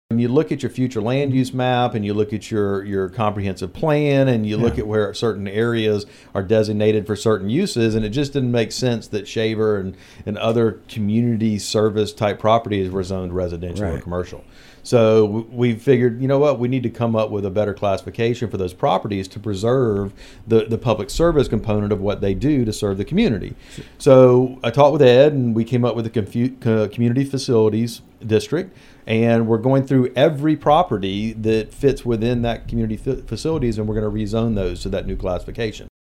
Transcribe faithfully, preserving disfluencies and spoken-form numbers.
When you look at your future land use map and you look at your, your comprehensive plan and you look Yeah. at where certain areas are designated for certain uses, and it just didn't make sense that Shaver and, and other community service type properties were zoned residential or Right. commercial. So w- we figured, you know what, we need to come up with a better classification for those properties to preserve the, the public service component of what they do to serve the community. So I talked with Ed and we came up with a confu- co- community facilities district, and we're going through every property that fits within that community fa- facilities, and we're going to rezone those to that new classification.